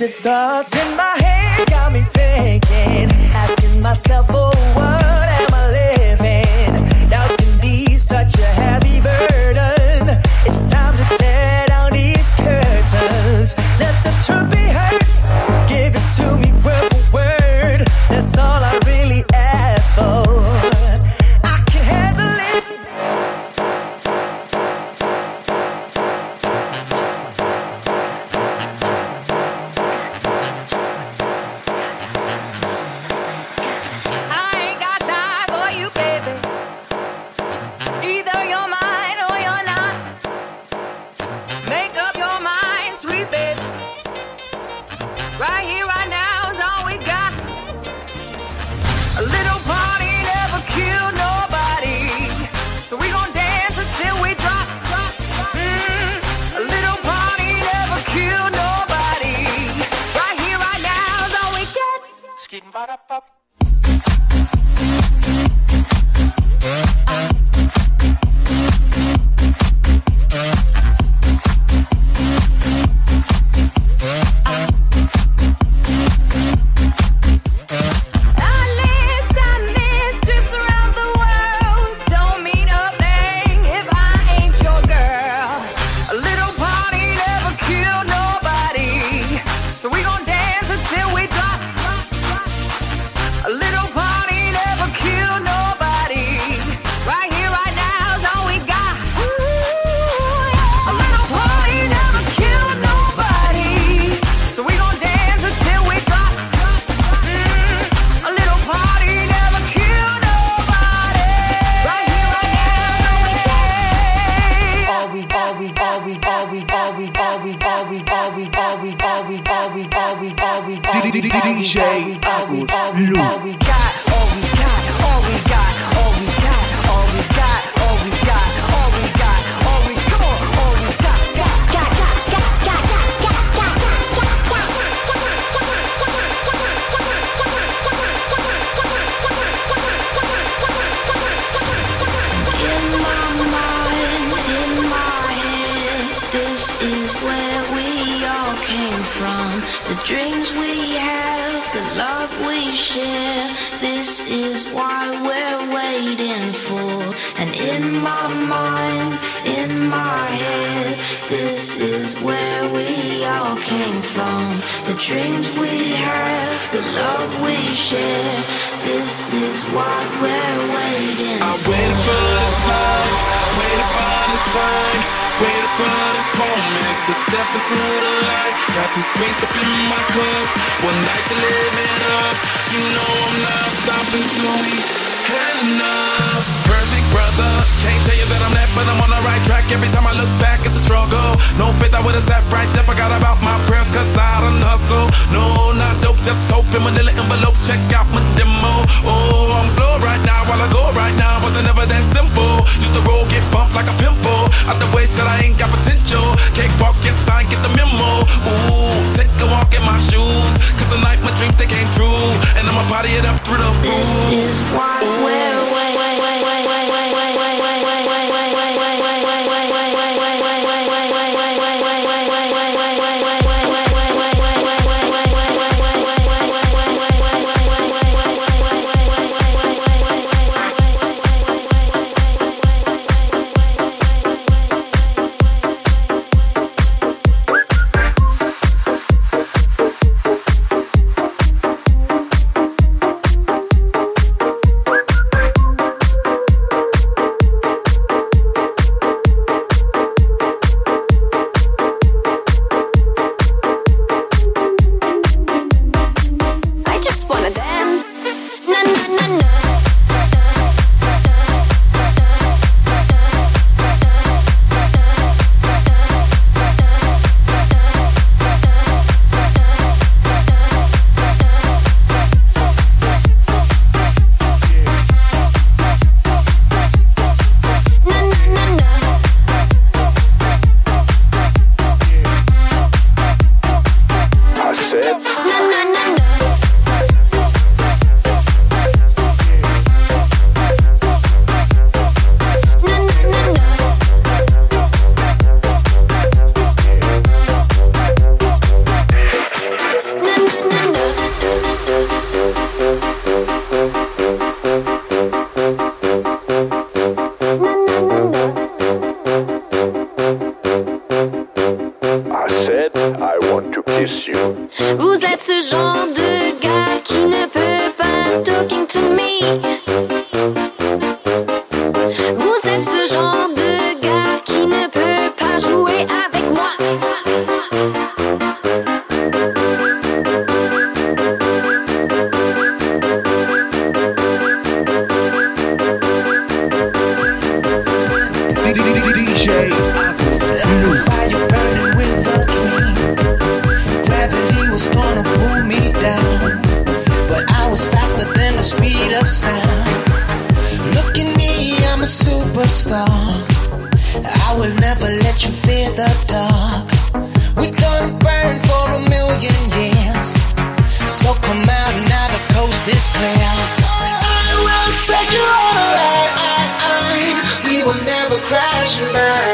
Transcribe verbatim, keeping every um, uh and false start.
Intrusive thoughts in my head got me thinking, asking myself, oh, what am I living? Doubts can be such a heavy burden. It's time to tear down these curtains. Let the truth be heard. Give it to me word for word. That's all I really ask for. I can handle it. want to kiss you. Vous êtes ce genre de gars qui ne peut pas talking to me. Vous êtes ce genre de gars qui ne peut pas jouer avec moi. D J like a fire burning with a flame. Gravity was gonna pull me down, but I was faster than the speed of sound. Look at me, I'm a superstar. I will never let you fear the dark. We're gonna burn for a million years, so come out now, the coast is clear. I will take you on a ride. We will never crash and burn.